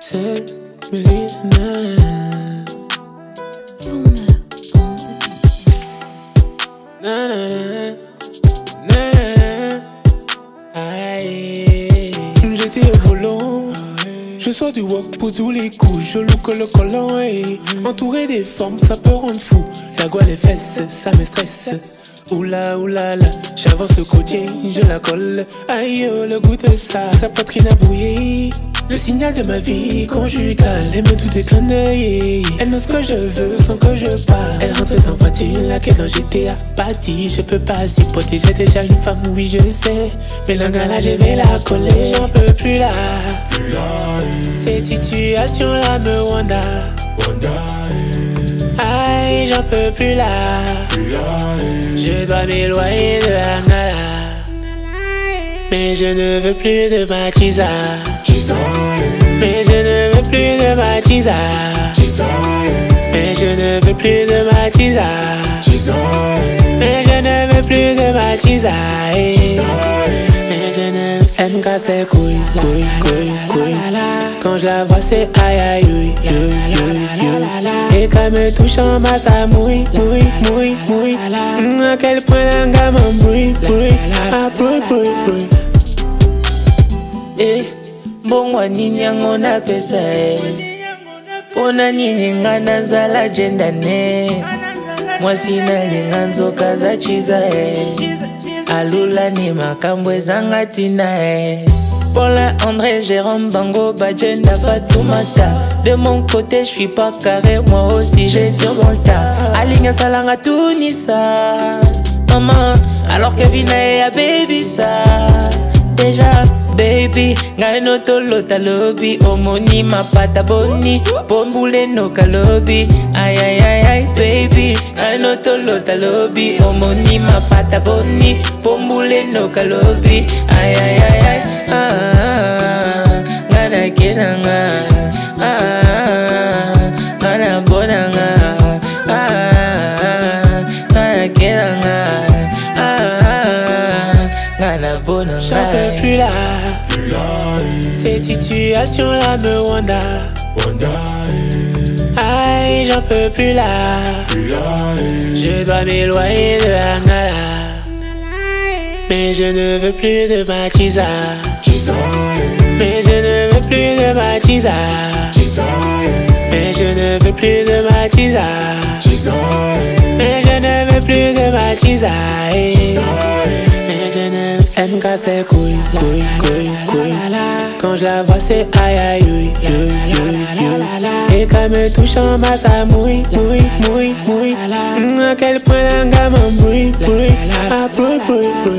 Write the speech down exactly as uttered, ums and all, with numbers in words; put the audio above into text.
C'est Mélina. Na na na na. Aïe. J'étais au volant. Je sors du walk pour tous les coups. Je look le collant et entouré des formes, ça peut rendre fou. La gueule les fesses, ça me stresse. Oula oula la, j'avance au côté, je la colle. Aïe oh, le goût de ça, sa poitrine a bouillé. Le signal de ma vie conjugale, elle me tout est clin d'œil. Elle knows ce que je veux sans que je parle. Elle rentre dans voiture, laquelle dans G T A party. Je peux pas s'y protéger, déjà une femme, oui je sais. Mais l'engala je vais la coller. J'en peux plus là, plus là cette situation là me wanda. Wanda Aïe, j'en peux plus là, plus là je dois m'éloigner de l'engala. Mais je ne veux plus de ma tisa. Mais je ne veux plus de ma tisa. Mais je ne veux plus de ma tisa. Mais je ne veux plus de ma tisa. Mais je ne veux. Elle me casse les couilles, couilles, couilles, couilles. Quand je la vois c'est aïe aïe aïe aïe. Et quand me touche en bas ça mouille, mouille, mouille, mouille. À quel point la gamme bruit, bruit, ah bruit, bruit, bruit. Eh, bon nini yango na pesa eh. Pona nini nga nazala jenda ne. Mwasi nalinga nzoka za chiza eh. Alula ni makambo ezanga tina eh. Paula, André, Jérôme, Bango, Bajenda, Fatoumata. De mon côté, je suis pas carré, moi aussi j'ai tir dans le tas. Alinga salanga Tunisa. Maman, alors que Vina et a baby ça. Déjà, baby, ngai no tolo talobi. Omoni ma pata boni, pomboule no kalobi. Aïe aïe aïe aïe, baby, ngai no tolo talobi. Omoni ma pata boni, pomboule no kalobi. Aïe aïe aïe aïe. Ah, ah, ah, ngana kenanga, ah, ah, ngana bonanga, ah, ah, ngana kenanga, ah, ah, ngana bonanga. J'en peux plus là, plus là cette situation là me wanda. Wanda Aïe, j'en peux plus là, plus là je dois m'éloigner de l'engala. Mais je ne veux plus de ma tisa. Mais je ne veux plus de ma tisa. Mais je ne veux plus de ma tisa. Mais je ne veux plus de ma tisa. Mais je ne. Elle me casse les couilles, couilles, couilles, couilles. Quand je la vois c'est aïe aïe aïe aïe. Et quand me touche en bas ça mouille, mouille, mouille, mouille. À quel point la gamme bruit, bruit, ah bruit, bruit, bruit.